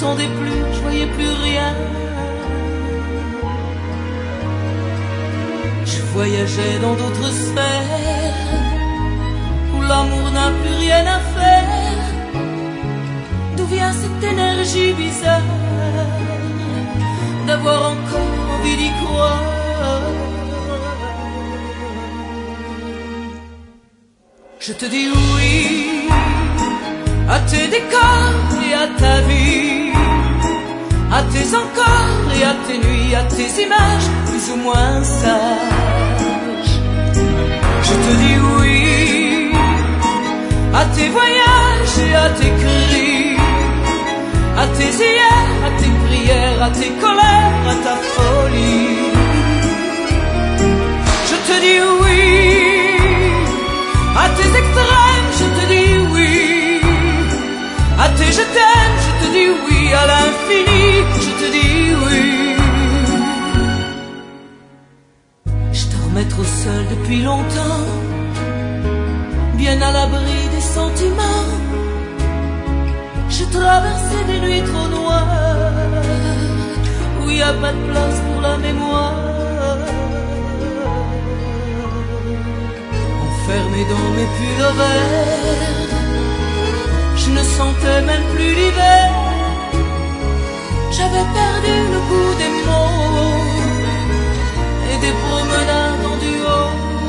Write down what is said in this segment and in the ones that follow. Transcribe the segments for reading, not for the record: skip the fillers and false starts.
j'entendais plus, je voyais plus rien. Je voyageais dans d'autres sphères où l'amour n'a plus rien à faire. D'où vient cette énergie bizarre d'avoir encore envie d'y croire? Je te dis oui à tes décors et à ta vie, à tes encore et à tes nuits, à tes images plus ou moins sages. Je te dis oui à tes voyages et à tes cris, à tes hier, à tes prières, à tes colères, à ta folie. Je te dis oui à tes extrêmes, je te dis oui à tes je t'aime, je te dis oui à l'infini, je te dis oui. Je dormais trop seul depuis longtemps, bien à l'abri des sentiments. Je traversais des nuits trop noires où il n'y a pas de place pour la mémoire. Enfermé dans mes pulls verts, je ne sentais même plus l'hiver. J'avais perdu le goût des mots et des promenades en duo.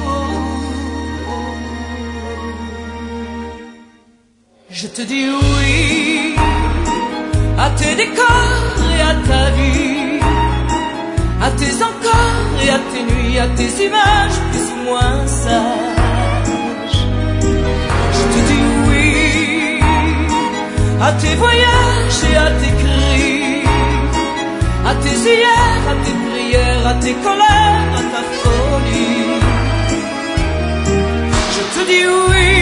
Je te dis oui à tes décors et à ta vie, à tes encore et à tes nuits, à tes images plus ou moins sages. Je te dis oui à tes voyages et à tes cris, à tes hier, à tes prières, à tes colères, à ta folie. Je te dis oui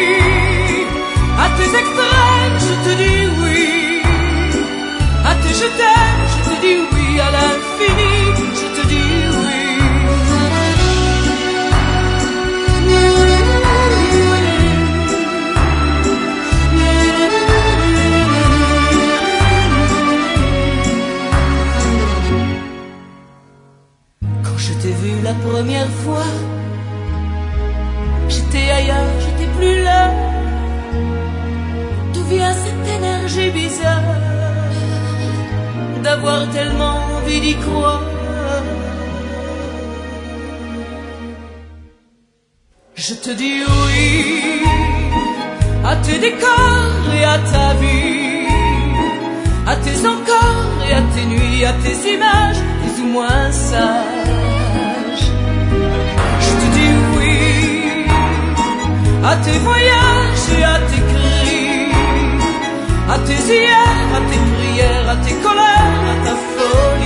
à tes extrêmes, je te dis oui à tes je t'aime, je te dis oui à l'infini, je te dis oui. Quand je t'ai vu la première fois, j'étais ailleurs, j'étais plus là. D'où vient cette énergie bizarre d'avoir tellement envie d'y croire? Je te dis oui à tes décors et à ta vie, à tes encore et à tes nuits, à tes images plus ou moins sages. Je te dis oui à tes voyages et à tes cris, à tes hier, à tes prières, à tes colères, à ta folie.